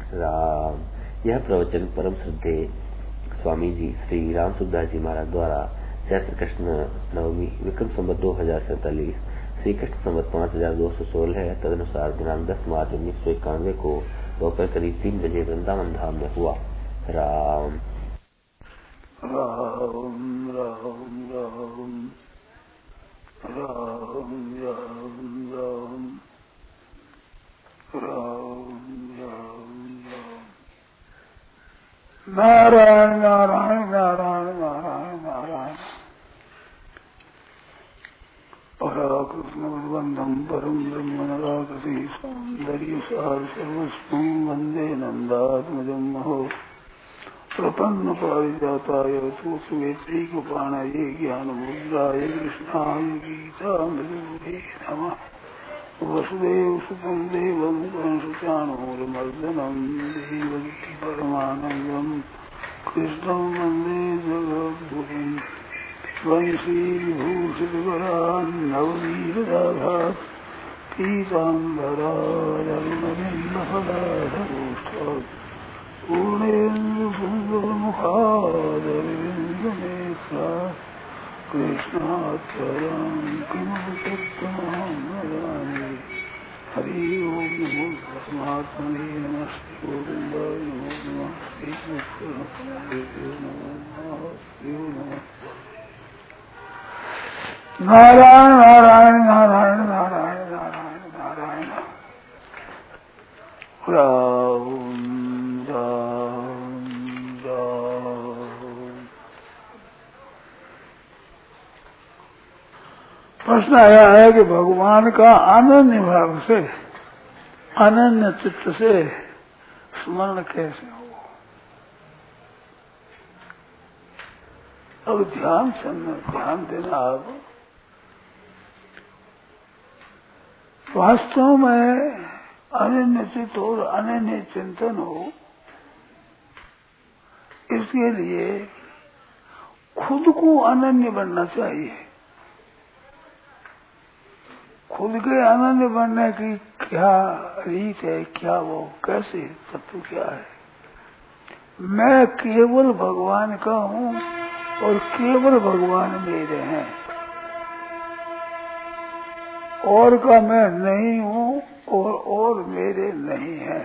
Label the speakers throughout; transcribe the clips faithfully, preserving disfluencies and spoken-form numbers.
Speaker 1: राम। यह प्रवचन परम श्रद्धे स्वामी जी श्री राम सुखदास जी महाराज द्वारा चैत्र कृष्ण नवमी विक्रम संवत दो हजार सैतालीस श्री कृष्ण संवत पांच हजार दो सौ सोलह है। तदनुसार दिनांक दस मार्च उन्नीस सौ इक्यानवे को दोपहर करीब तीन बजे वृंदावन धाम में हुआ। राम
Speaker 2: राम राम राम राम राम राम राम राम राम नारायण नारायण नारायण नारायण नारायण पराकृष्ण बंधम परम ब्रह्म राक्षसी सौंदर्य सार सर्वस्वं वंदे नंदात्मजं महो प्रपन्न पारिजाताय सुवेत्रीकपाणाय ज्ञानमुद्राय कृष्णाय गीतामृते नमः। वसुदेव सुतं देवं कंसचाणूरमर्दनं देवकी परमानन्दं कृष्णं वन्दे जगद्गुरुं। वंशीविभूषितकरान् नवनीतदाभात् पीताम्बरादरुणबिम्बफलाधरोष्ठात् पूर्णेन्दुसुन्दरमुखादरविन्दनेत्रा कृष्णाक्षरं किमपि सत्यमहं वदामि। हरि ओं नमो परमात्मने नमस्ते गोविन्दाय नमो नमः श्रीकृष्णाय नमो नमः श्री नमः। नारायण नारायण नारायण नारायण नारायण नारायण राम राम राम। प्रश्न आया है कि भगवान का अनन्य भाव से अनन्य चित्त से स्मरण कैसे हो। अब ध्यान सुनना, ध्यान देना। आप वास्तव में अनन्य चित्त और अनन्य चिंतन हो, इसके लिए खुद को अनन्य बनना चाहिए। खुद के अनन्य बनने की क्या रीत है, क्या वो कैसे तत्व क्या है। मैं केवल भगवान का हूँ और केवल भगवान मेरे हैं, और का मैं नहीं हूँ और और मेरे नहीं है।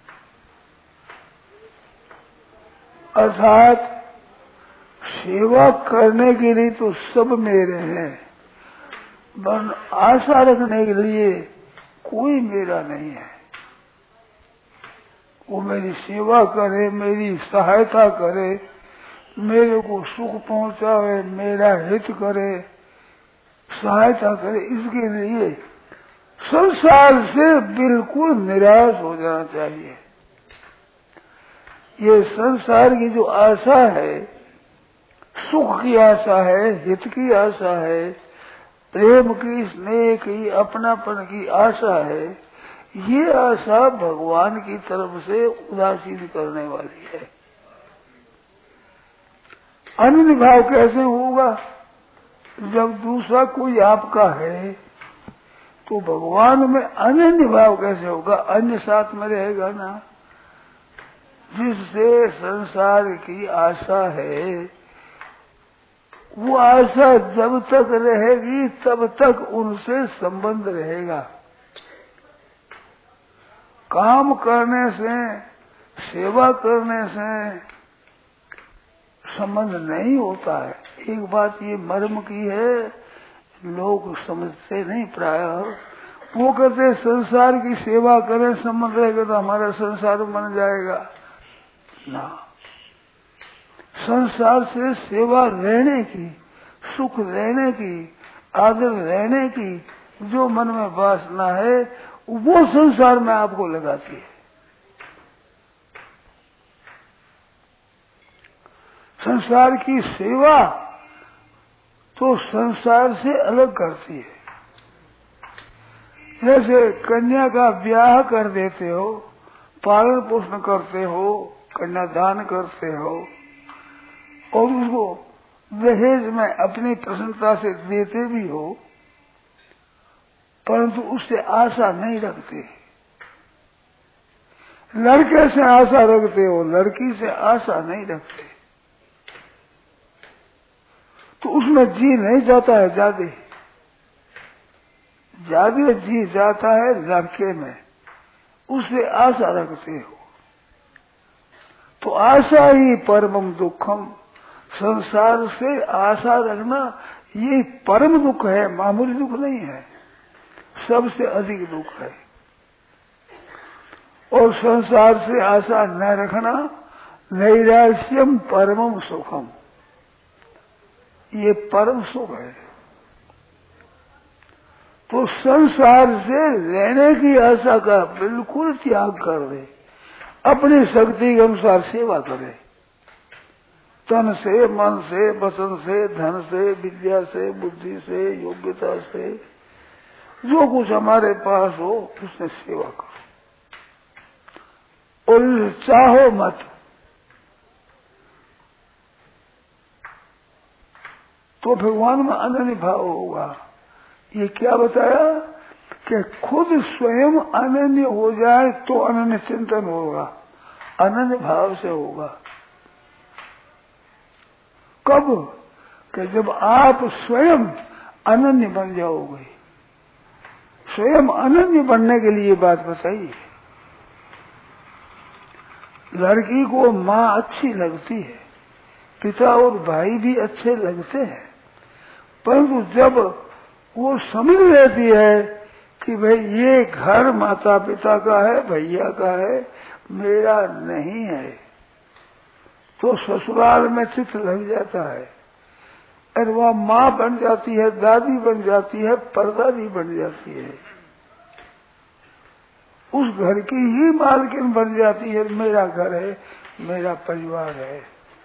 Speaker 2: अर्थात सेवा करने के लिए तो सब मेरे हैं, पर आशा रखने के लिए कोई मेरा नहीं है। वो मेरी सेवा करे, मेरी सहायता करे, मेरे को सुख पहुंचावे, मेरा हित करे, सहायता करे, इसके लिए संसार से बिल्कुल निराश हो जाना चाहिए। ये संसार की जो आशा है, सुख की आशा है, हित की आशा है, प्रेम की, स्नेह की, अपनापन की आशा है, ये आशा भगवान की तरफ से उदासीन करने वाली है। अनन्य भाव कैसे होगा? जब दूसरा कोई आपका है तो भगवान में अनन्य भाव कैसे होगा? अन्य साथ में रहेगा ना। जिससे संसार की आशा है, वो आशा जब तक रहेगी तब तक उनसे संबंध रहेगा। काम करने से, सेवा करने से संबंध नहीं होता है। एक बात ये मर्म की है, लोग समझते नहीं प्राय। वो कहते संसार की सेवा करें, संबंध रहेगा तो हमारा संसार बन जाएगा ना। संसार से सेवा रहने की, सुख रहने की, आदर रहने की जो मन में वासना है, वो संसार में आपको लगाती है। संसार की सेवा तो संसार से अलग करती है। जैसे कन्या का ब्याह कर देते हो, पालन पोषण करते हो, कन्यादान करते हो और उसको दहेज में अपनी प्रसन्नता से देते भी हो, परंतु उससे आशा नहीं रखते। लड़के से आशा रखते हो, लड़की से आशा नहीं रखते, तो उसमें जी नहीं जाता है, ज्यादा ज्यादा जी जाता है लड़के में, उससे आशा रखते हो। तो आशा ही परम दुखम, संसार से आशा रखना ये परम दुख है, मामूली दुख नहीं है, सबसे अधिक दुख है। और संसार से आशा न रखना नैराश्यम परमम सुखम, ये परम सुख है। तो संसार से रहने की आशा का बिल्कुल त्याग कर दे, अपनी शक्ति के अनुसार सेवा करे, तन से, मन से, वचन से, धन से, विद्या से, बुद्धि से, योग्यता से, जो कुछ हमारे पास हो उससे सेवा करो, और चाहो मत। तो भगवान में अनन्य भाव होगा। ये क्या बताया कि खुद स्वयं अनन्य हो जाए तो अनन्य चिंतन होगा, अनन्य भाव से होगा। कब? कि जब आप स्वयं अनन्य बन जाओगे। स्वयं अनन्य बनने के लिए बात बताइए। लड़की को माँ अच्छी लगती है, पिता और भाई भी अच्छे लगते हैं, परंतु जब वो समझ लेती है कि भाई ये घर माता पिता का है, भैया का है, मेरा नहीं है, तो ससुराल में चित्त लग जाता है, और वह माँ बन जाती है, दादी बन जाती है, परदादी बन जाती है, उस घर की ही मालकिन बन जाती है। मेरा घर है, मेरा परिवार है।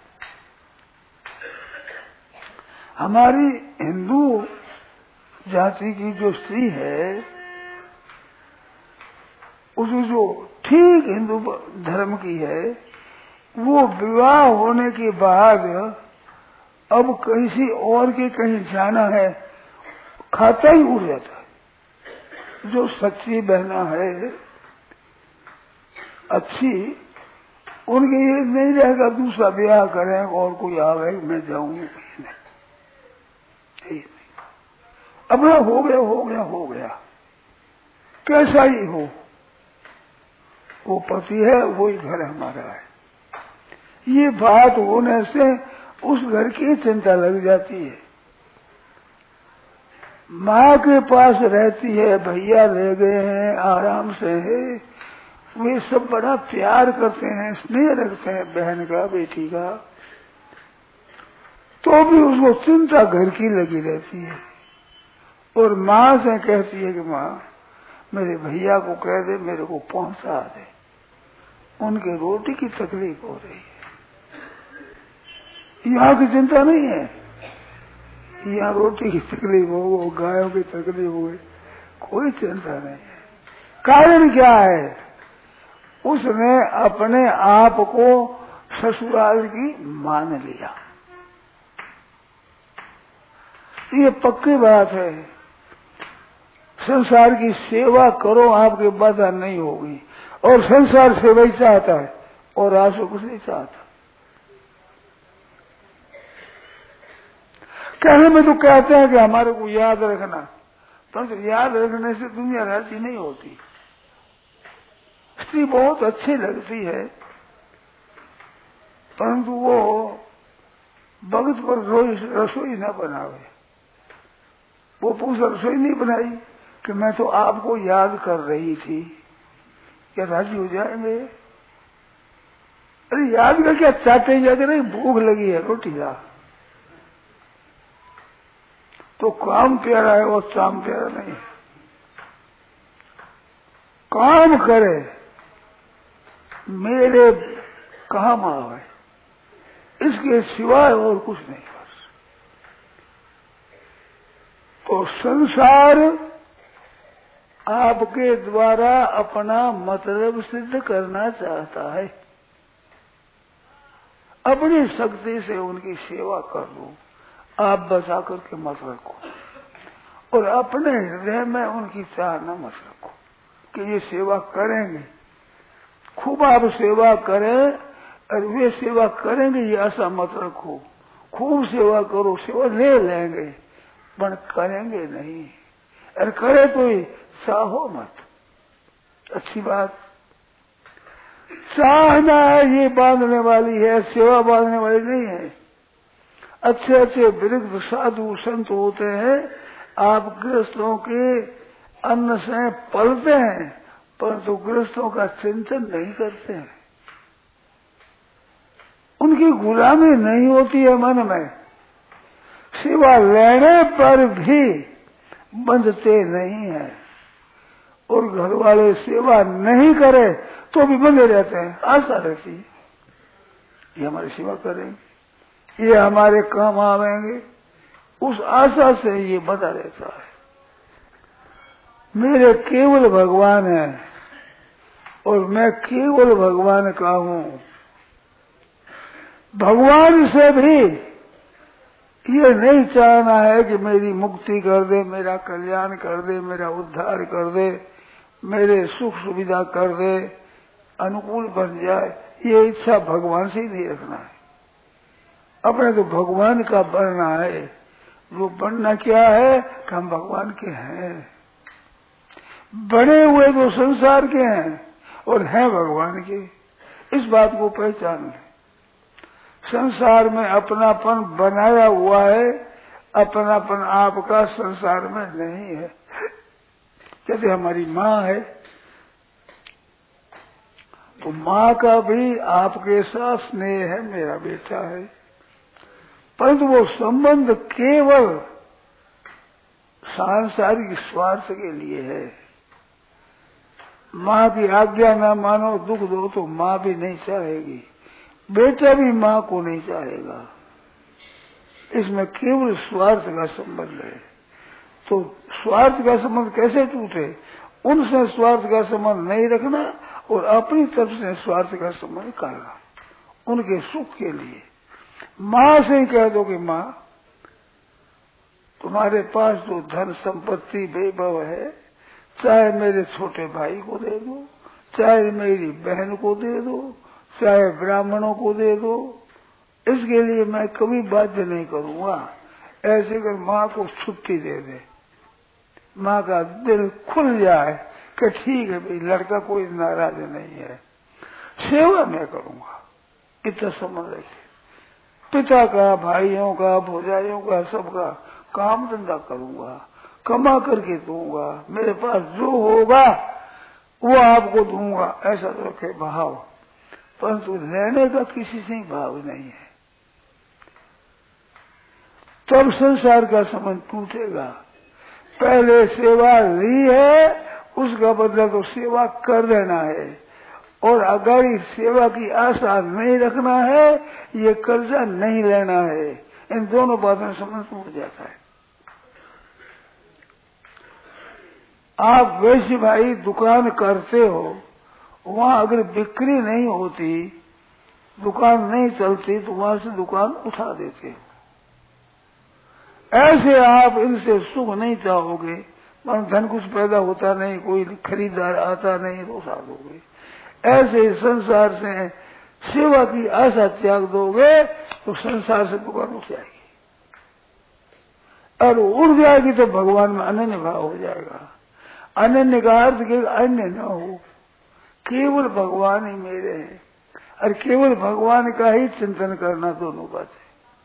Speaker 2: हमारी हिंदू जाति की जो स्त्री है, उसमें जो ठीक हिंदू धर्म की है, वो विवाह होने के बाद अब किसी और के कहीं जाना है, खाता ही उड़ जाता है। जो सच्ची बहना है, अच्छी, उनके ये नहीं रहेगा दूसरा ब्याह करें और कोई आवे मैं जाऊंगी, नहीं, अपना हो गया हो गया हो गया, कैसा ही हो, वो पति है, वही घर हमारा है। ये बात होने से उस घर की चिंता लग जाती है। माँ के पास रहती है, भैया ले गए हैं, आराम से है, वे सब बड़ा प्यार करते हैं, स्नेह रखते हैं बहन का, बेटी का, तो भी उसको चिंता घर की लगी रहती है। और माँ से कहती है कि माँ मेरे भैया को कह दे मेरे को पहुंचा दे, उनके रोटी की तकलीफ हो रही है। यहाँ की चिंता नहीं है, यहाँ रोटी की तकलीफ हो, गायों की तकलीफ हो, कोई चिंता नहीं है। कारण क्या है? उसने अपने आप को ससुराल की मान लिया। ये पक्की बात है। संसार की सेवा करो, आपके बाधा नहीं होगी, और संसार सेवा ही चाहता है और आपसे कुछ नहीं चाहता। कहने में तो कहते हैं कि हमारे को याद रखना, परंतु तो याद रखने से दुनिया राजी नहीं होती। स्त्री बहुत अच्छी लगती है, परंतु वो वक्त पर रसोई न बनावे। वो पूछा रसोई नहीं बनाई कि मैं तो आपको याद कर रही थी, क्या राजी हो जाएंगे? अरे याद कर क्या चाहते जाके, नहीं भूख लगी है रोटी ला, तो काम प्यारा है और शाम प्यारा नहीं है। काम करे, मेरे काम आवे, इसके सिवाय और कुछ नहीं। बस तो संसार आपके द्वारा अपना मतलब सिद्ध करना चाहता है। अपनी शक्ति से उनकी सेवा कर लो, आप बचा करके मत रखो, और अपने हृदय में उनकी चाहना मत रखो कि ये सेवा करेंगे, खूब आप सेवा करें और वे सेवा करेंगे ये आशा मत रखो। खूब सेवा करो, सेवा ले लेंगे पर करेंगे नहीं, और करे तो ही चाहो मत। अच्छी बात। चाहना है ये बांधने वाली है, सेवा बांधने वाली नहीं है। अच्छे अच्छे वृद्ध साधु संत होते हैं, आप गृहस्थों के अन्न से पलते हैं परंतु गृहस्थों का चिंतन नहीं करते हैं। उनकी गुलामी नहीं होती है मन में, सेवा लेने पर भी बंधते नहीं है, और घर वाले सेवा नहीं करे तो भी बंधे रहते हैं। आशा रहती है ये हमारी सेवा करेंगे, ये हमारे काम आवेंगे, उस आशा से ये बंधा रहता है। मेरे केवल भगवान है और मैं केवल भगवान का हूँ। भगवान से भी ये नहीं चाहना है कि मेरी मुक्ति कर दे, मेरा कल्याण कर दे, मेरा उद्धार कर दे, मेरे सुख सुविधा कर दे, अनुकूल बन जाए, ये इच्छा भगवान से ही नहीं रखना है। अपने तो भगवान का बनना है। वो बनना क्या है कि हम भगवान के हैं, बने हुए तो संसार के हैं और हैं भगवान के। इस बात को पहचान लें। संसार में अपनापन बनाया हुआ है, अपनापन आपका संसार में नहीं है। जैसे हमारी माँ है तो माँ का भी आपके साथ स्नेह है, मेरा बेटा है, परंतु वो संबंध केवल सांसारिक स्वार्थ के लिए है। माँ की आज्ञा ना मानो, दुख दो तो माँ भी नहीं चाहेगी, बेटा भी माँ को नहीं चाहेगा। इसमें केवल स्वार्थ का संबंध है। तो स्वार्थ का संबंध कैसे टूटे? उनसे स्वार्थ का संबंध नहीं रखना और अपनी तरफ से स्वार्थ का संबंध करना, उनके सुख के लिए। माँ से ही कह दो कि माँ तुम्हारे पास जो धन संपत्ति वैभव है, चाहे मेरे छोटे भाई को दे दो, चाहे मेरी बहन को दे दो, चाहे ब्राह्मणों को दे दो, इसके लिए मैं कभी बाध्य नहीं करूंगा। ऐसे कर माँ को छुट्टी दे दे, माँ का दिल खुल जाए कि ठीक है भाई लड़का कोई नाराज नहीं है, सेवा मैं करूंगा, इतना समझ रखिए। पिता का, भाइयों का, भौजाइयों का, सबका काम धंधा करूंगा, कमा करके दूंगा, मेरे पास जो होगा वो आपको दूंगा, ऐसा तो रखे भाव। परंतु लेने का किसी से ही भाव नहीं है, तब संसार का संबंध टूटेगा। पहले सेवा ली है, उसका बदला तो सेवा कर देना है, और अगर इस सेवा की आशा नहीं रखना है, ये कर्जा नहीं लेना है। इन दोनों बातों में संबंध टूट जाता है। आप वैसे भाई दुकान करते हो, वहां अगर बिक्री नहीं होती, दुकान नहीं चलती, तो वहां से दुकान उठा देते हो। ऐसे आप इनसे सुख नहीं चाहोगे, मन धन कुछ पैदा होता नहीं, कोई खरीदार आता नहीं, तो उठा दोगे। ऐसे संसार से सेवा की आशा त्याग दोगे तो संसार से दुकान उठ जाएगी, और उड़ जाएगी तो भगवान में अनन्य भाव हो जाएगा। अनन्य का अर्थ कि अन्य न हो, केवल भगवान ही मेरे हैं, और केवल भगवान का ही चिंतन करना, दोनों बातें।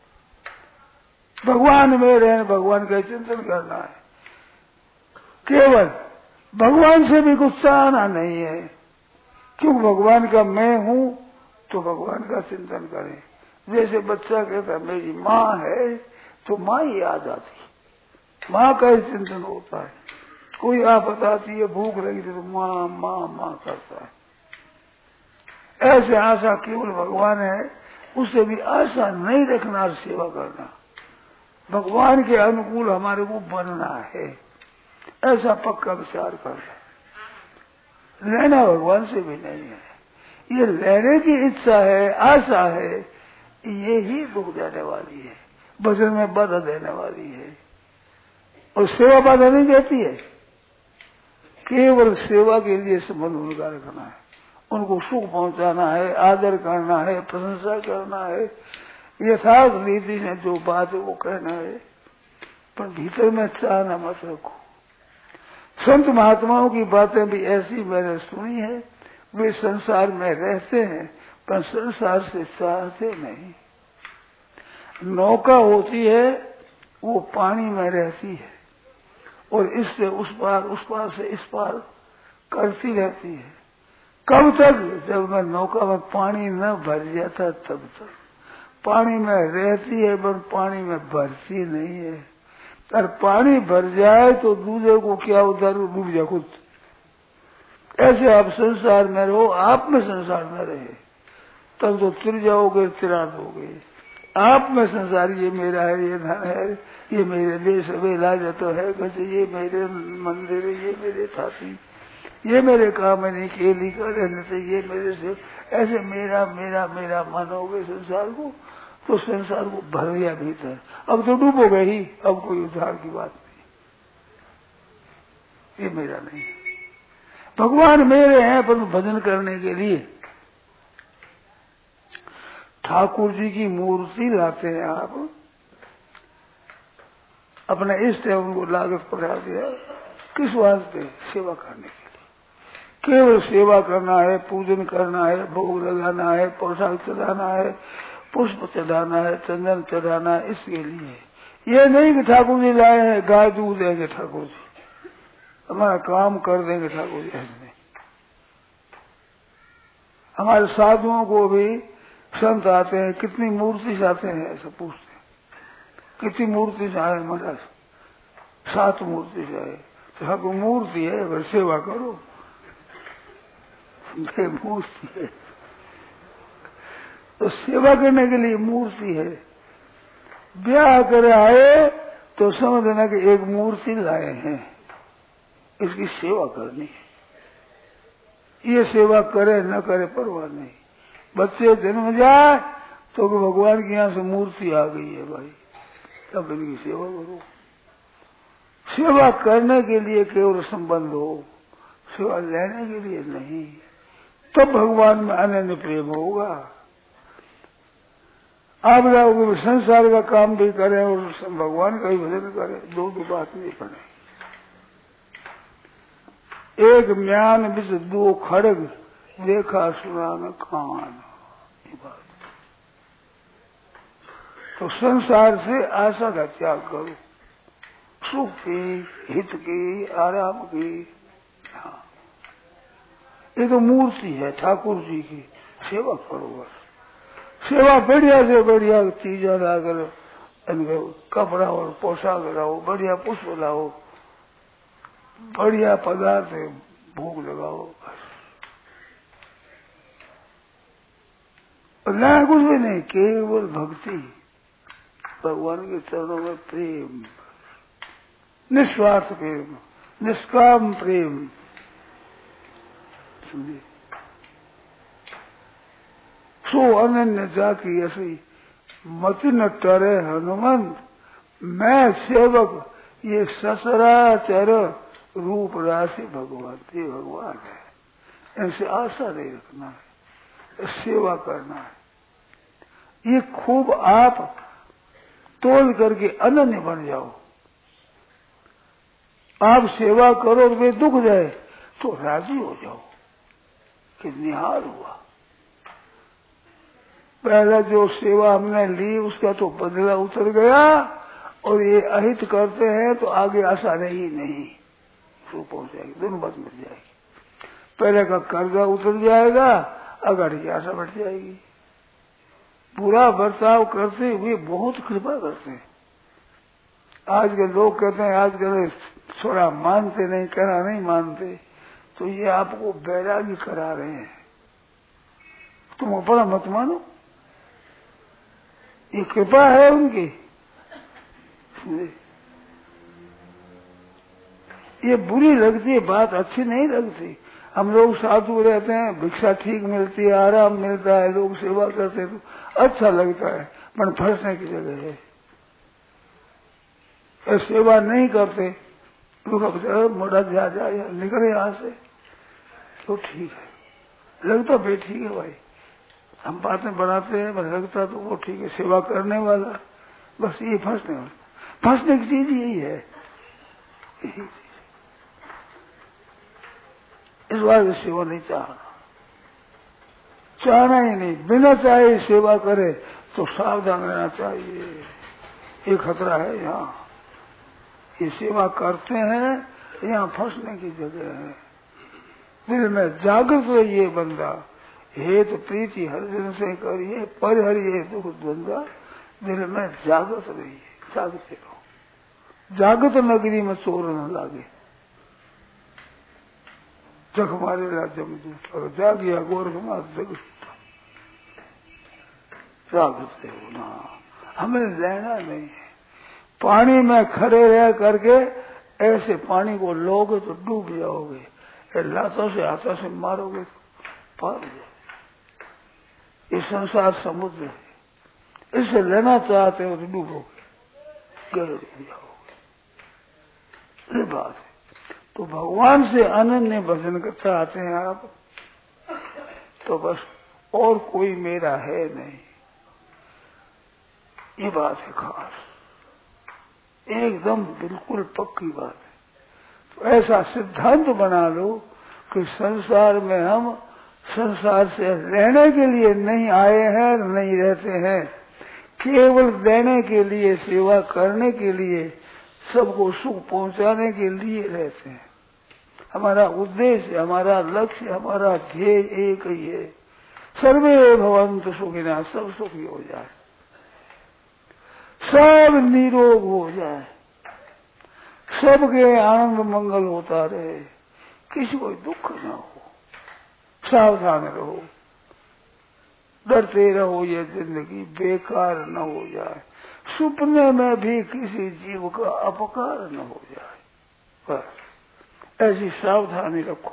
Speaker 2: भगवान मेरे हैं, भगवान का ही चिंतन करना है। केवल भगवान से भी कुछ चाहना नहीं है, क्योंकि भगवान का मैं हूं, तो भगवान का चिंतन करें। जैसे बच्चा कहता मेरी माँ है, तो माँ ही याद आती, माँ का ही चिंतन होता है। कोई आफत आती है, भूख लगी तो माँ माँ माँ करता है। ऐसे आशा केवल भगवान है, उससे भी आशा नहीं रखना और सेवा करना। भगवान के अनुकूल हमारे को बनना है, ऐसा पक्का विचार करना। लेना भगवान से भी नहीं है, ये लेने की इच्छा है, आशा है, ये ही दुख देने वाली है, भजन में बाधा देने वाली है। और सेवा बाधा नहीं देती है, केवल सेवा के लिए संबंध उनका रखना है, उनको सुख पहुंचाना है, आदर करना है, प्रशंसा करना है, यथार्थ रीति से जो बात है वो कहना है, पर भीतर में चाहना मत रखो। संत महात्माओं की बातें भी ऐसी मैंने सुनी है, वे संसार में रहते हैं पर संसार से चाहते नहीं। नौका होती है वो पानी में रहती है और इससे उस पार, उस पार से इस पार करती रहती है। कब तक? जब मैं नौका में पानी न भर जाता तब तक। पानी में रहती है पर पानी में भरती नहीं है। और पानी भर जाए तो दूसरे को क्या उधर डूब जा खुद। ऐसे आप संसार में रहो, आप में संसार न रहे, तब तो तिर जाओगे, तिरा दोगे। आप में संसार, ये मेरा है, ये धन है, ये मेरे देश वे लाजा तो है, कैसे ये मेरे मंदिर, ये मेरे साथी, ये मेरे काम नहीं केली कर रहने से, ये मेरे से, ऐसे मेरा मेरा मेरा मानोगे संसार को तो संसार को भर गया भीतर। अब तो डूबोगे ही, अब कोई उद्धार की बात नहीं, ये मेरा नहीं। भगवान मेरे हैं पर भजन करने के लिए ठाकुर जी की मूर्ति लाते हैं आप, अपने इष्ट है उनको लागत पकड़ा दिया, किस वास्ते? सेवा करने के लिए। केवल सेवा करना है, पूजन करना है, भोग लगाना है, पोशाक चढ़ाना है, पुष्प चढ़ाना है, चंदन चढ़ाना है, इसके लिए। ये नहीं कि ठाकुर जी लाए हैं गाय दूध देंगे ठाकुर जी, हमारा काम कर देंगे ठाकुर जी। ऐसे हमारे साधुओं को भी संत आते हैं, कितनी मूर्ति से आते हैं, ऐसा पूछते हैं, कितनी मूर्ति से आए? महाराज सात मूर्ति से आए। तो ठाकुर मूर्ति है, अगर सेवा करो, मूर्ति है तो सेवा करने के लिए मूर्ति है। ब्याह कर आए तो समझना कि एक मूर्ति लाए हैं, इसकी सेवा करनी है। ये सेवा करे न करे परवाह नहीं। बच्चे जन्म जाए तो भगवान के यहाँ से मूर्ति आ गई है भाई, तब इनकी सेवा करो। सेवा करने के लिए केवल संबंध हो, सेवा लेने के लिए नहीं, तब भगवान में अनन्य प्रेम होगा। आप लोग संसार का काम भी करें और भगवान का भी भजन करें, दो दो बात नहीं पड़े। एक म्यान बिच दो खड़ग, देखा सुना न कान, ये बात। तो संसार से आशा का त्याग करो, सुख की, हित की, आराम की। हाँ, ये तो मूर्ति है ठाकुर जी की, सेवा करो बस। सेवा बढ़िया से बढ़िया चीजें लाकर इनके कपड़ा और पोशाक लाओ, बढ़िया पुष्प लाओ, बढ़िया पदार्थ भोग लगाओ बस। ना कुछ भी नहीं, केवल भक्ति, भगवान के चरणों में प्रेम, निस्वार्थ प्रेम, निष्काम प्रेम। समझिए, सो अनन्य जाकी ऐसी मति न टरे हनुमंत, मैं सेवक ये ससराचर रूप राशि भगवान, ये भगवान है। इनसे आशा नहीं रखना है, सेवा करना है। ये खूब आप तोल करके अनन्य बन जाओ। आप सेवा करो और वे दुख जाए तो राजी हो जाओ कि निहार हुआ। पहला जो सेवा हमने ली उसका तो बदला उतर गया, और ये अहित करते हैं तो आगे आशा नहीं नहीं तो पहुंच जाएगी, दोनों बात मिल जाएगी। पहले का कर्जा उतर जाएगा, अगर की आशा बढ़ जाएगी। बुरा बर्ताव करते हुए बहुत कृपा करते हैं। आज के लोग कहते हैं आजकल थोड़ा मानते नहीं, करा नहीं मानते, तो ये आपको बैरागी करा रहे हैं। तुम अपना मत मानो, ये कृपा है उनकी। ये बुरी लगती है, बात अच्छी नहीं लगती। हम लोग साधु रहते हैं, भिक्षा ठीक मिलती है, आराम मिलता है, लोग सेवा करते हैं तो अच्छा लगता है, पर फंसने की जगह है। सेवा नहीं करते लोग मोड़ा जा जाए निकले यहाँ से तो ठीक है, लगता भाई ठीक है भाई, हम बातें बनाते हैं, बस लगता तो वो ठीक है, सेवा करने वाला, बस ये फंसने वाला, फंसने की चीज यही है। इस बार सेवा नहीं चाहना, चाहना ही नहीं, बिना चाहे सेवा करे तो सावधान रहना चाहिए, ये खतरा है। यहाँ ये सेवा करते हैं, यहाँ फंसने की जगह है। दिल में जागृत रहिए बंदा, हे तो प्रीति हर दिन से करिए, पर हरिये दुख बंदा, दिल में जागृत रहिए, जागृत रहो। जागृत नगरी में चोर न लागे, जख मारे ला जमदूत, और जागिया गोरखनाथ जग जागृत रहो ना, हमें लेना नहीं है। पानी में खड़े रह करके ऐसे पानी को लोगे तो डूब जाओगे, लातों से हाथों से मारोगे तो पार हो जाओगे। ये संसार समुद्र है, इसे लेना चाहते हो तो डूबोगे, गहरे डूब जाओगे, ये बात है। तो भगवान से अनन्य भजन चाहते हैं आप, तो बस और कोई मेरा है नहीं, ये बात है खास, एकदम बिल्कुल पक्की बात है। तो ऐसा सिद्धांत बना लो कि संसार में हम संसार से रहने के लिए नहीं आए हैं, नहीं रहते हैं, केवल देने के लिए, सेवा करने के लिए, सबको सुख पहुंचाने के लिए रहते हैं। हमारा उद्देश्य, हमारा लक्ष्य, हमारा ध्येय एक ही है, सर्वे भवन्तु सुखिनः, सब सुखी हो जाए, सब निरोग हो जाए, सबके आनंद मंगल होता रहे, किसी को दुख न हो, सावधान रहो, डरते रहो, ये जिंदगी बेकार न हो जाए, सपने में भी किसी जीव का अपकार न हो जाए, बस ऐसी सावधानी रखो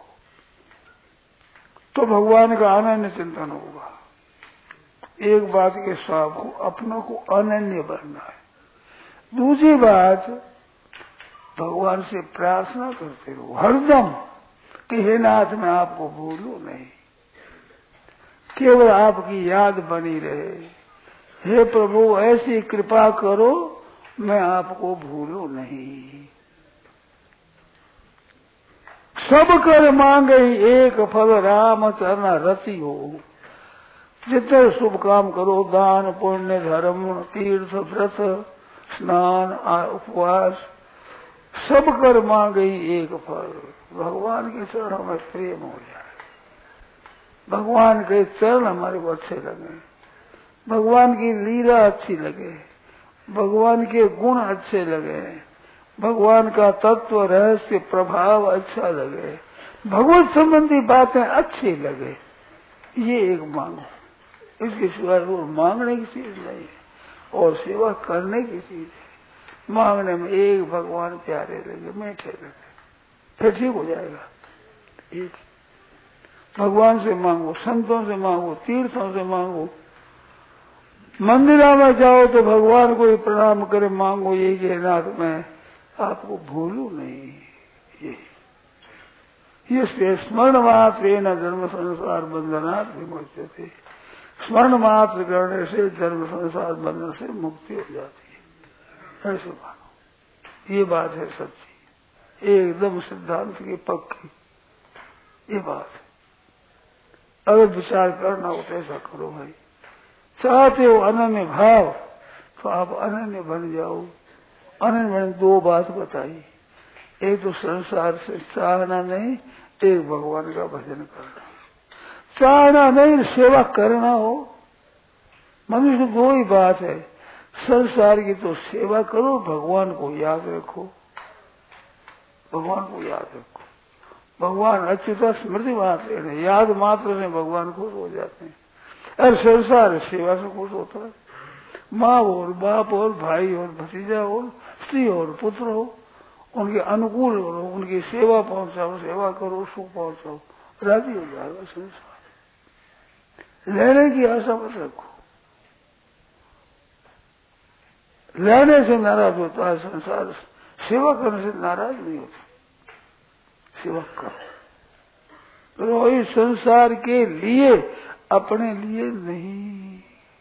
Speaker 2: तो भगवान का अनन्य चिंतन होगा। एक बात के साथ को अपनों को अनन्य बनना है। दूसरी बात, भगवान से प्रार्थना करते रहो हरदम कि हे नाथ मैं आपको भूलूं नहीं, केवल आपकी याद बनी रहे। हे प्रभु ऐसी कृपा करो मैं आपको भूलूं नहीं। सब कर मांगे एक फल, राम चरण रति हो। जितने शुभ काम करो, दान पुण्य धर्म तीर्थ व्रत स्नान उपवास, सब कर मांगे एक फल, भगवान के चरणों में प्रेम हो जाए, भगवान के चरण हमारे को अच्छे लगे, भगवान की लीला अच्छी लगे, भगवान के गुण अच्छे लगे, भगवान का तत्व रहस्य प्रभाव अच्छा लगे, भगवत संबंधी बातें अच्छी लगे, ये एक मांग है। इसके सिवाय वो मांगने की चीज नहीं है और सेवा करने की चीज है। मांगने में एक भगवान प्यारे लगे, मीठे लगे, फिर ठीक हो जाएगा। एक भगवान से मांगो, संतों से मांगो, तीर्थों से मांगो, मंदिरों में जाओ तो भगवान को ही प्रणाम करे मांगो, ये कि नाथ मैं आपको भूलू नहीं। ये ये स्मरण मात्र न जन्म संसार बंधनात् विमुच्यते, स्मरण मात्र करने से जन्म संसार बंधन से मुक्ति हो जाती है। ऐसे मानो, ये बात है सच्ची, एकदम सिद्धांत की पक्की ये बात है। अगर विचार करना हो तो ऐसा करो भाई, चाहते हो अनन्य भाव तो आप अनन्य बन जाओ। अनन्य बन, दो बात बताई, एक तो संसार से चाहना नहीं, एक भगवान का भजन करना। चाहना नहीं, सेवा करना हो, मनुष्य दो ही बात है, संसार की तो सेवा करो, भगवान को याद रखो, भगवान को याद रखो। भगवान अच्युता स्मृति मात्र है, याद मात्र से भगवान खुश हो जाते हैं। और संसार सेवा से खुश होता है, माँ और बाप और भाई और भतीजा हो, स्त्री और पुत्र हो, उनके अनुकूल हो, उनकी सेवा पहुंचाओ, सेवा करो, सुख पहुंचाओ, राजी हो जाएगा संसार। लेने की आशा मत रखो, लेने से नाराज होता है संसार, सेवा करने से नाराज नहीं होता। सेवा करो, रोई संसार के लिए, अपने लिए नहीं।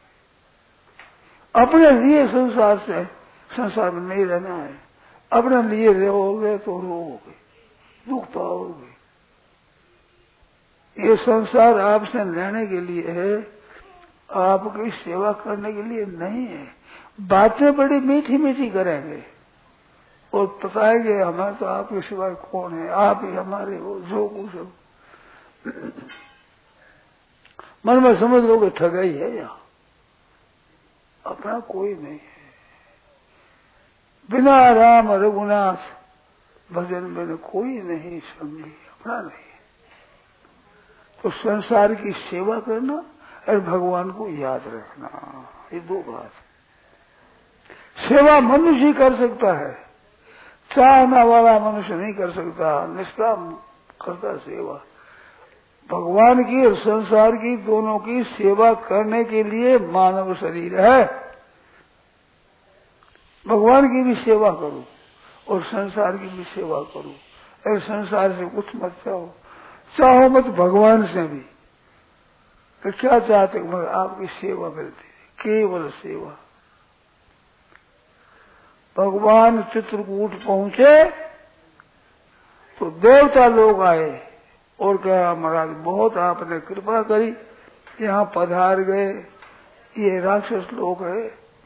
Speaker 2: अपने लिए संसार से संसार में नहीं रहना है। अपने लिए रहोगे तो रोओगे, दुख पाओगे। ये संसार आपसे लेने के लिए है, आपकी सेवा करने के लिए नहीं है। बातें बड़ी मीठी मीठी करेंगे और बताएंगे हमारे तो आपके सिवाय कौन है, आप ही हमारे हो, जो कुछ हो। मन में समझ लोगे ठगाई है यहाँ, अपना कोई नहीं है। बिना राम रघुनाथ भजन में कोई नहीं संगी, अपना नहीं। तो संसार की सेवा करना और भगवान को याद रखना, ये दो बात। सेवा मनुष्य ही कर सकता है, चाहना वाला मनुष्य नहीं कर सकता। निष्काम करता सेवा। भगवान की और संसार की दोनों की सेवा करने के लिए मानव शरीर है। भगवान की भी सेवा करो और संसार की भी सेवा करो, और संसार से कुछ मत चाहो, चाहो मत भगवान से भी। तो क्या चाहते हो? आपकी सेवा मिलती है, केवल सेवा। भगवान चित्रकूट पहुंचे तो देवता लोग आए और कहा महाराज बहुत आपने कृपा करी, यहाँ पधार गए। ये राक्षस लोग है,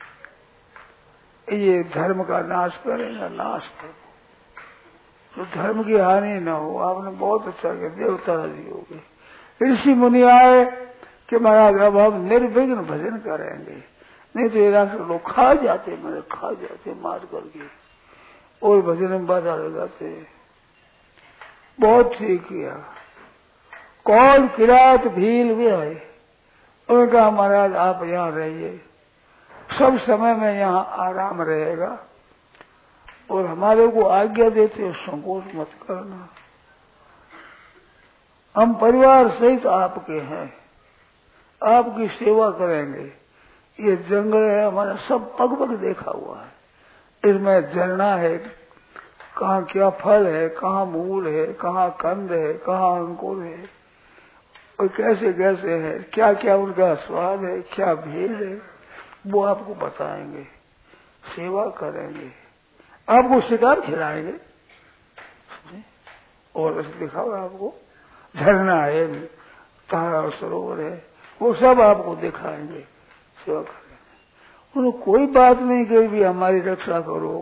Speaker 2: ये धर्म का नाश करेगा, नाश करो तो धर्म की हानि न हो। आपने बहुत अच्छा किया, देवता राजी हो गए। ऋषि मुनि आए कि महाराज अब हम निर्विघ्न भजन करेंगे, नहीं तो ये राक्षस लोग खा जाते, मेरे खा जाते मार करके और भजन में बाधा लगाते। बहुत ठीक किया। कौन किरात भील भी आए, उन्होंने कहा महाराज आप यहाँ रहिए, सब समय में यहाँ आराम रहेगा और हमारे को आज्ञा देते हो, संकोच मत करना। हम परिवार सहित आपके हैं, आपकी सेवा करेंगे। ये जंगल है हमारा, सब पग पग देखा हुआ है। इसमें झरना है, कहाँ क्या फल है, कहाँ मूल है, कहाँ कंद है, कहाँ अंकुर है, और कैसे कैसे है, क्या क्या उनका स्वाद है, क्या भेद है, वो आपको बताएंगे। सेवा करेंगे, आपको शिकार खिलाएंगे और दिखाओ आपको झरना है, तारा सरोवर है, वो सब आपको दिखाएंगे। सेवा करेंगे। उन्होंने कोई बात नहीं कही भी हमारी रक्षा करो।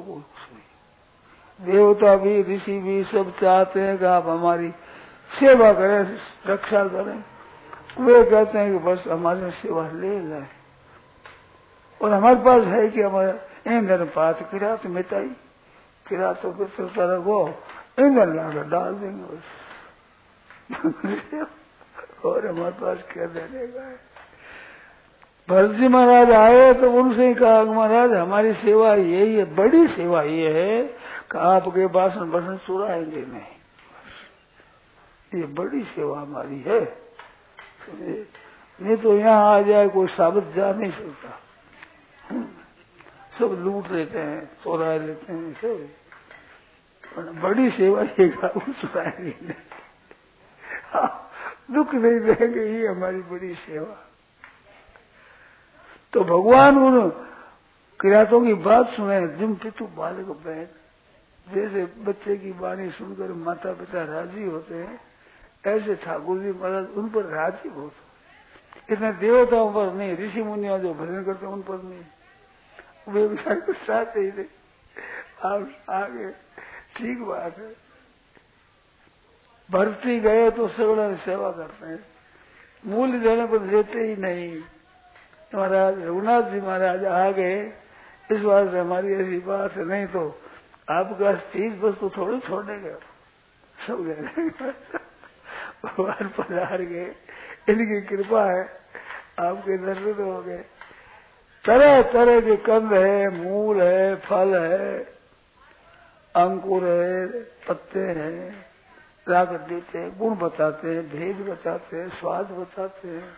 Speaker 2: देवता भी ऋषि भी सब चाहते हैं कि आप हमारी सेवा करें, रक्षा करें। वे कहते हैं कि बस हमारी सेवा ले जाए और हमारे पास है कि हमारा ईंधन पास किरात मिटाई, किरात को चलता रखो, ईंधन लाकर डाल देंगे बस। और हमारे पास क्या देने का है। भरत जी महाराज आए तो उनसे ही कहा महाराज हमारी सेवा यही है, बड़ी सेवा ये है कि आपके बासन बसन चुराएंगे नहीं, ये बड़ी सेवा हमारी है। नहीं तो यहाँ आ जाए कोई साबित जा नहीं सकता, सब लूट लेते हैं, चोरा लेते हैं, सब बड़ी सेवा ये चुराएंगे नहीं, दुख नहीं देंगे, ये हमारी बड़ी सेवा। तो भगवान उन किरातों की बात सुने, जिम पितु बालक बैठ, जैसे बच्चे की वाणी सुनकर माता पिता राजी होते हैं, ऐसे ठाकुर जी महाराज उन पर राजी बहुत। इतने देवताओं पर नहीं, ऋषि मुनियों जो भजन करते उन पर नहीं, वे विचार को चाहते ही थे। आप आगे ठीक बात है, भर्ती गए तो सगड़ा सेवा करते हैं, मूल्य देने पर देते ही नहीं। महाराज रघुनाथ जी महाराज आ गए, इस बात से हमारी ऐसी बात है, नहीं तो आपका चीज वस्तु थोड़ी छोड़ेगा, सब ले लेंगे। भगवान पधार गए, इनकी कृपा है, आपके दर्शन हो गए। तरह तरह के कंद है, मूल है, फल है, अंकुर है, पत्ते हैं, लाकर देते हैं, गुण बताते हैं, भेद बताते हैं, स्वाद बताते हैं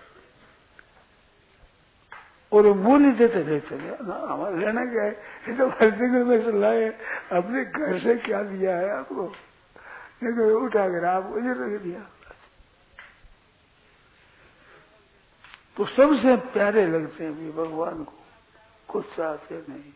Speaker 2: और मूल्य देते देते ना। हमारे लेना क्या है, ये तो हर में से लाए, अपने घर से क्या दिया है आपको, लेकिन उठा कर आपको ये रख दिया। तो सबसे प्यारे लगते हैं भी भगवान को, कुछ चाहते नहीं।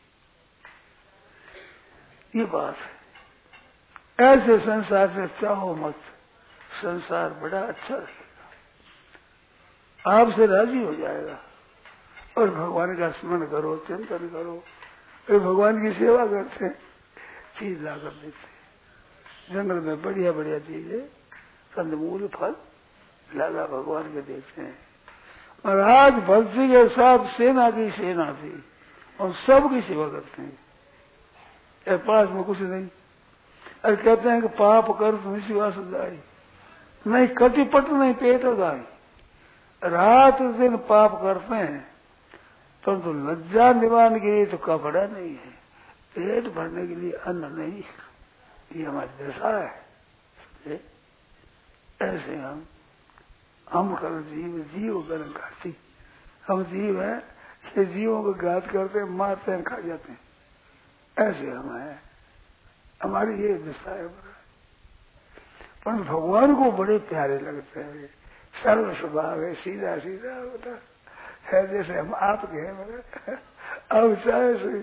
Speaker 2: ये बात है। ऐसे संसार से चाहो मत, संसार बड़ा अच्छा रहेगा, आपसे राजी हो जाएगा। और भगवान का स्मरण करो, चिंतन करो। फिर भगवान की सेवा करते हैं, चीज ला कर देते हैं। जंगल में बढ़िया बढ़िया चीजें, कंदमूल फल लाला भगवान के देते हैं। और आज भक्ति के साथ सेना की सेना थी और सबकी सेवा करते हैं। पास में कुछ नहीं। और कहते हैं कि पाप कर तुम विश्वास दाई, नहीं कटिपट नहीं पेट दाई। रात दिन पाप करते हैं परंतु तो लज्जा निवारण के लिए तो कपड़ा नहीं है, पेट भरने के लिए अन्न नहीं। ये हमारी दशा है। ऐसे हम हम कर जीव जीव कर्म करती, हम जीव हैं, ये जीवों को घात करते हैं, मारते हैं, खा जाते हैं। ऐसे हम हैं, हमारी ये दशा है। पर भगवान को बड़े प्यारे लगते हैं, सरल स्वभाव है, सीधा सीधा होता है, जैसे हम आपके हैं। अब चाहे से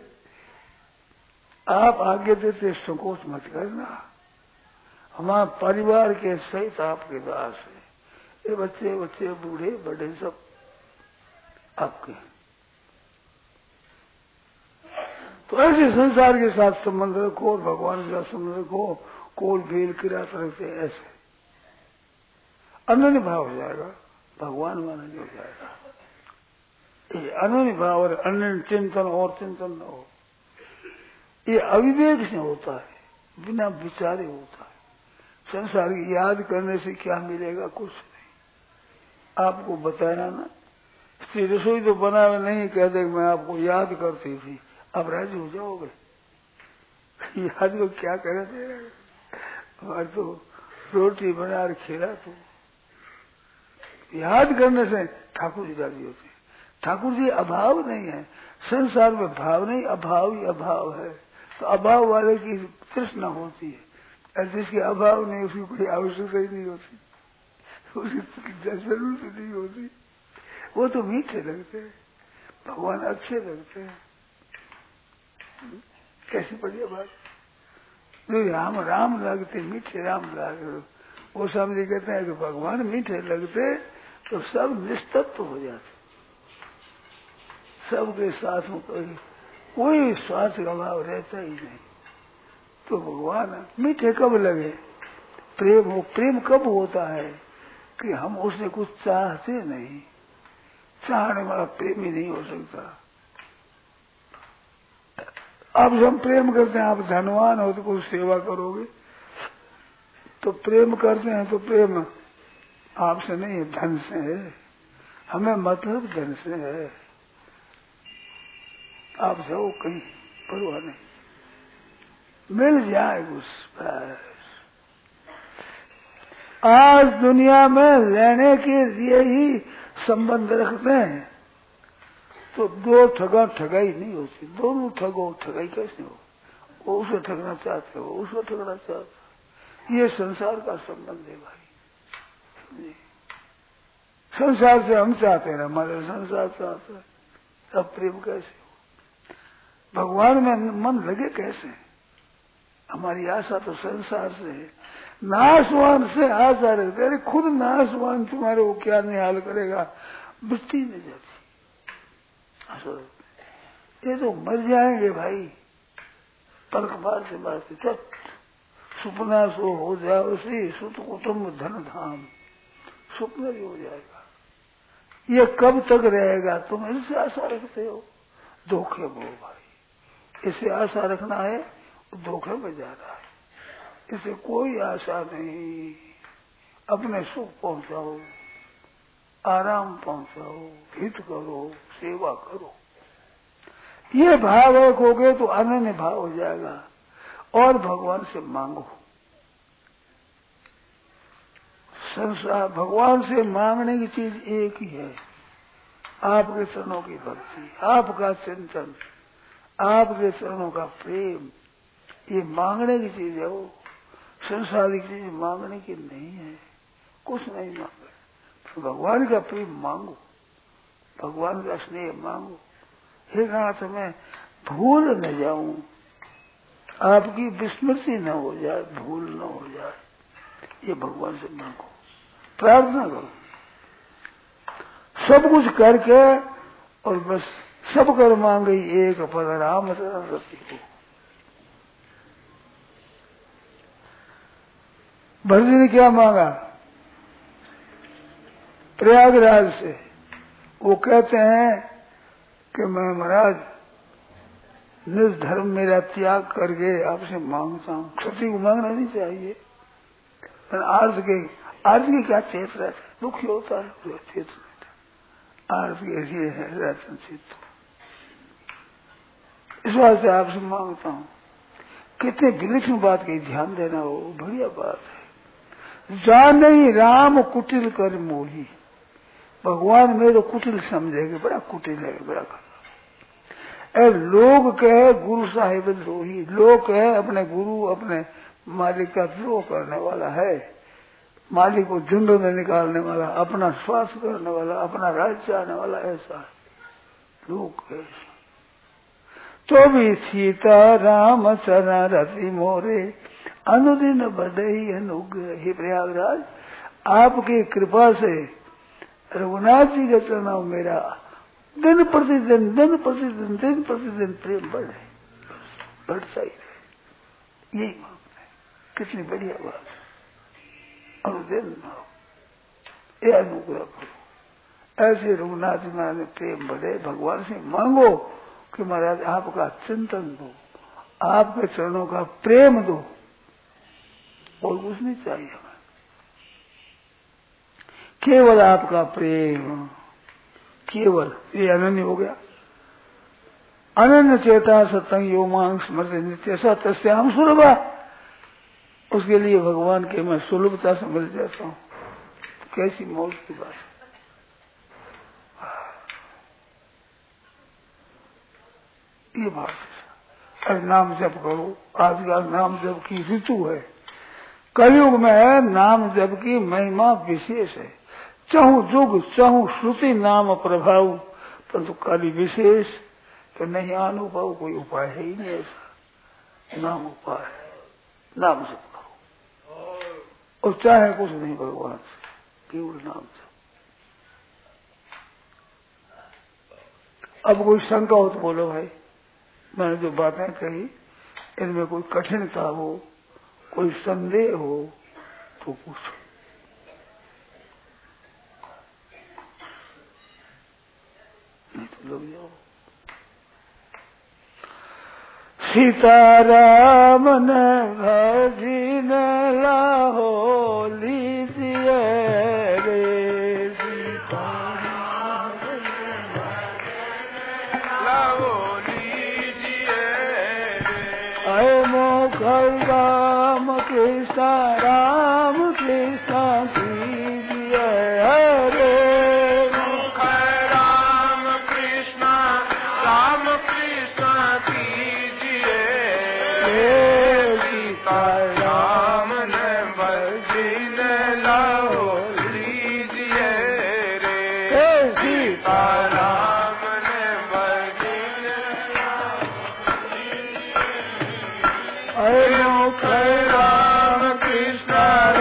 Speaker 2: आप आगे देते संकोच मत करना, हमारे परिवार के सहित आपके दास है। ये बच्चे बच्चे बूढ़े बड़े सब आपके। तो ऐसे संसार के साथ संबंध रखो और भगवान के साथ संबंध रखो, कोल भेल किरा तरह से ऐसे अनन्य भाव हो जाएगा, भगवान में अनन्य हो जाएगा। ये अनन्य भाव और अनन्य चिंतन और चिंतन न हो, ये अविवेक से होता है, बिना विचारे होता है। संसार की याद करने से क्या मिलेगा? कुछ नहीं। आपको बताया ना, स्त्री रसोई तो बनावे नहीं, कहते मैं आपको याद करती थी, अब राजी हो जाओगे? याद को क्या करे थे, और तो रोटी बना और खिला। तो याद करने से ठाकुर जी राजी होते। ठाकुर जी अभाव नहीं है, संसार में भाव नहीं, अभाव ही अभाव है। तो अभाव वाले की तृष्णा होती है, और जिसके अभाव नहीं उसकी कोई आवश्यकता ही नहीं होती, उसकी जरूरत नहीं होती। वो तो मीठे लगते हैं, भगवान अच्छे लगते हैं। कैसी बढ़िया बात। जो राम राम लगते, मीठे राम लगे, वो समझे कहते हैं कि भगवान मीठे लगते तो सब निस्तत्व हो जाते, सबके साथ में कोई कोई स्वार्थ का भाव रहता ही नहीं। तो भगवान मीठे कब लगे? प्रेम हो। प्रेम कब होता है? कि हम उससे कुछ चाहते नहीं, चाहने वाला प्रेम ही नहीं हो सकता। अब हम प्रेम करते हैं, आप धनवान हो तो कुछ सेवा करोगे, तो प्रेम करते हैं तो प्रेम आपसे नहीं है, धन से है। हमें मतलब धन से है। आप जाओ कहीं, परवाह नहीं, मिल जाए कुछ बस। आज दुनिया में लेने के लिए ही संबंध रखते हैं, तो दो ठगा ठगाई नहीं होती। दोनों ठगो, ठगाई कैसे हो? वो उसे ठगना चाहते हो, उसको ठगना चाहते हो। ये संसार का संबंध है भाई। संसार से हम चाहते हैं, हमारे संसार चाहते हैं, अब प्रेम कैसे हो? भगवान में मन लगे कैसे? हमारी आशा तो संसार से है, नाशवान से आशा रखते। अरे खुद नाशवान तुम्हारे वो क्या निहाल करेगा, वृत्ति नहीं जाती। आशा रखते ये तो मर जाएंगे भाई, पलक बार से बार से चट सुपना सो हो जाओ सी सुत कुटुम्ब धन धाम, सुपना भी हो जाएगा। ये कब तक रहेगा? तुम इससे आशा रखते हो, धोखे में हो भाई। इसे आशा रखना है, धोखे में जा रहा है। इसे कोई आशा नहीं। अपने सुख पहुंचाओ, आराम पहुंचाओ, हित करो, सेवा करो। ये भाव एक हो गए तो अनन्य भाव हो जाएगा। और भगवान से मांगो। संसार भगवान से मांगने की चीज एक ही है, आपके चरणों की भक्ति, आपका चिंतन, आपके चरणों का प्रेम। ये मांगने की चीज है। वो संसार की चीज मांगने की नहीं है, कुछ नहीं मांगे। तो भगवान का प्रेम मांगो, भगवान का स्नेह मांगो। हे नाथ मैं भूल न जाऊं, आपकी विस्मृति न हो जाए, भूल न हो जाए, ये भगवान से मांगो, प्रार्थना करो। सब कुछ करके और बस सब कर मांगे एक पद राम शरण रति को। भरत जी ने क्या मांगा प्रयागराज से? वो कहते हैं कि मैं महाराज निज धर्म मेरा त्याग करके आपसे मांगता हूँ। क्षत्रिय को मांगना नहीं चाहिए, आर्ज के आर्ज की क्या चेत रहता है, दुखी होता है, चेत रहता आर्ज के ऐसी है रहता चित्त। इस बात से आपसे मांगता हूँ। कितने विलक्षण बात की ध्यान देना हो, बढ़िया बात है। जान नहीं राम कुटिल कर मोही, भगवान मेरे कुटिल समझेगा, बड़ा कुटिल है, बड़ा खराब। ए लोग कहे गुरु साहिब द्रोही, लोग कहे अपने गुरु अपने मालिक का द्रोह करने वाला है, मालिक को झुंड में निकालने वाला, अपना स्वास्थ्य करने वाला, अपना राज्य चाहने वाला, ऐसा है लोग कहे। तो भी सीता राम चरण रति मोरे, अनुदिन बढ़ई अनुग्रह। हे प्रयागराज, आपकी कृपा से रघुनाथ जी के चरणों मेरा दिन प्रतिदिन दिन प्रतिदिन दिन प्रतिदिन प्रेम बढ़े, बढ़ता ही रहे, यही मांगना है। कितनी बढ़िया बात है। अनुदिन ये अनुग्रह करो, ऐसे रघुनाथ जी महाराज में प्रेम बढ़े। भगवान से मांगो कि महाराज आपका चिंतन दो, आपके चरणों का प्रेम दो, और कुछ नहीं चाहिए हमें, केवल आपका प्रेम, केवल। ये अनन्य हो गया। अनन्य चेता सत्संग यो मांग स्मृति नित्य सत्याम सुलभा। उसके लिए भगवान के मैं सुलभता से मिल जाता हूँ। कैसी मौज की बात है। ये बात है। अरे नाम जप करो, आजकल नाम जप की ऋतु है। कलयुग में है नाम जप की महिमा विशेष है। चाहू जुग चाहू श्रुति नाम प्रभाव, परंतु काली विशेष तो नहीं अनुभव, कोई उपाय है ही नहीं ऐसा। नाम उपाय है, नाम जप करो और चाहे कुछ नहीं भगवान से, केवल नाम जप। अब कोई शंका हो तो बोलो भाई, मैंने जो बातें कही इनमें कोई कठिनता हो, कोई संदेह हो तो पूछो। नहीं तो लोग जाओ। सीताराम ने भजी ने लाहो लीजिए रे, सीताराम लाहो लीजिए रे। अय मोखल राम कृष्ण राम कृष्ण कीजिए रे। राम कृष्ण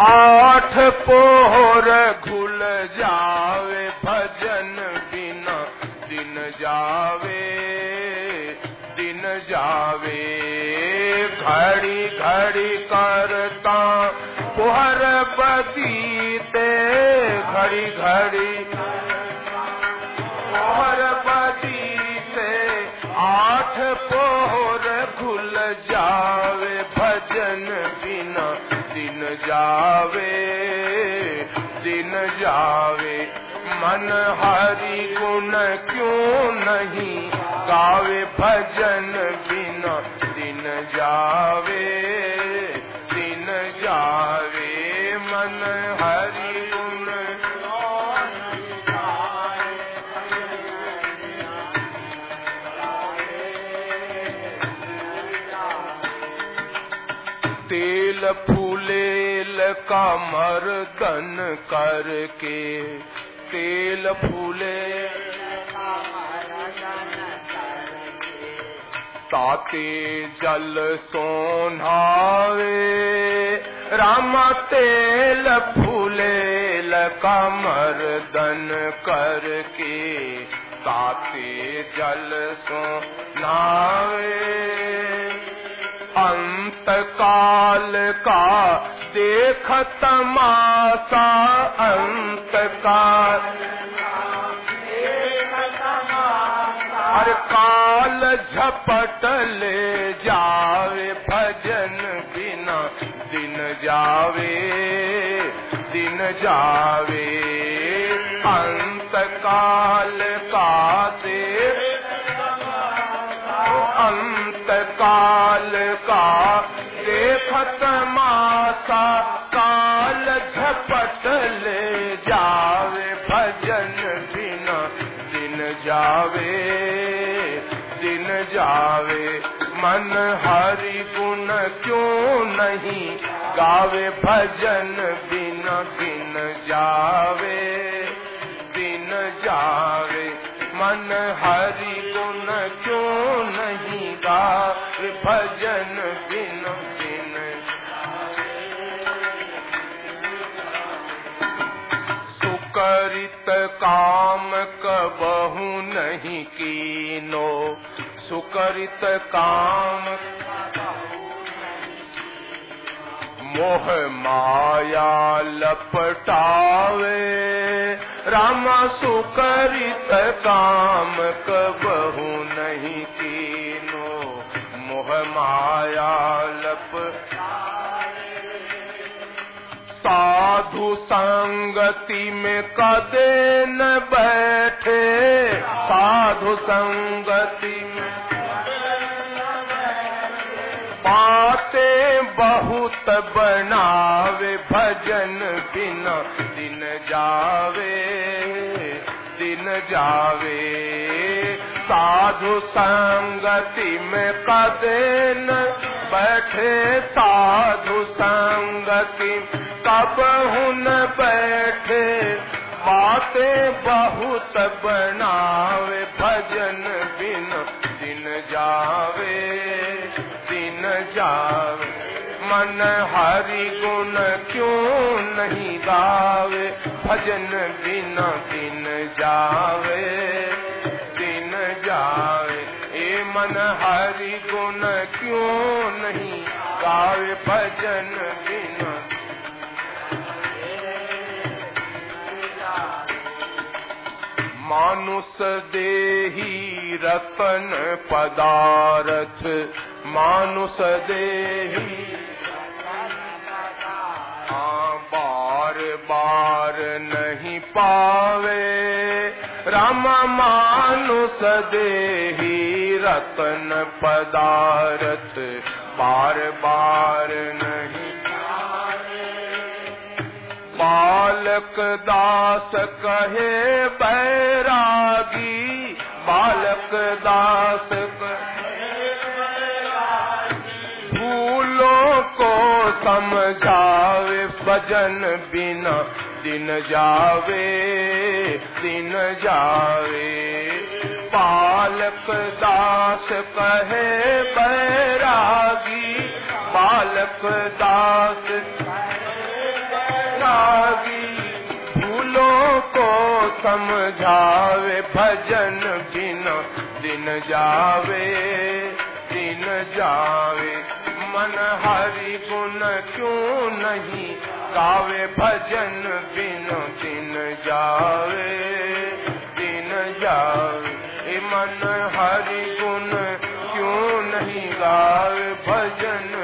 Speaker 3: आठ पोहर घुल जावे भजन बिना दिन जावे दिन जावे घड़ी घड़ी करता पोहर बदीते घड़ी घड़ी पोहर बदीते आठ पोहर घुल जावे भजन बिना दिन जावे दिन जावे मन हरि गुण क्यों नहीं गावे भजन बिना दिन जावे दिन जावे मन हरि गुण तेल फूलेल का मर्दन करके तेल फूले ताते जल सोनावे रामा तेल फूलेल का मर्दन करके ताते जल सोनावे अंत काल का देख तमाशा अंत काल हर काल झपट ले जावे भजन बिना दिन जावे दिन जावे अंत काल का देख अंत काल का देखत मासा काल झपट ले जावे भजन बिना दिन जावे दिन जावे मन हरि गुण क्यों नहीं गावे भजन बिना दिन जावे दिन जावे मन हरि गुण क्यों नहीं गावे भजन बिना दिन सुकरित काम कबहु नहीं कीनो सुकरित काम मोह माया लपटावे रामा सुकरित काम कबहु नहीं कीनो मोह माया लपटावे साधु संगति में कदे न बैठे साधु संगति में बातें बहुत बनावे भजन बिना दिन जावे दिन जावे साधु संगति में कदे न बैठे साधु संगति कब हुन बैठे बातें बहुत बनावे भजन बिना दिन जावे दिन जावे मन हरि गुण क्यों नहीं गावे भजन बिना दिन जावे दिन जावे ए मन हरि गुण क्यों नहीं गावे भजन बिना मानुष देही रतन पदारथ मानुष देही हाँ बार बार नहीं पावे राम मानुष देही रतन पदारथ बार बार नहीं बालक दास कहे बैरागी बालक दास कहे भूलों को समझावे भजन बिना दिन जावे दिन जावे बालक दास कहे बैरागी बालक दास समझावे भजन बिना दिन जावे दिन जावे। मन हरि गुण क्यों नहीं गावे भजन बिना दिन जावे दिन जावे। मन हरि गुण क्यों नहीं गावे भजन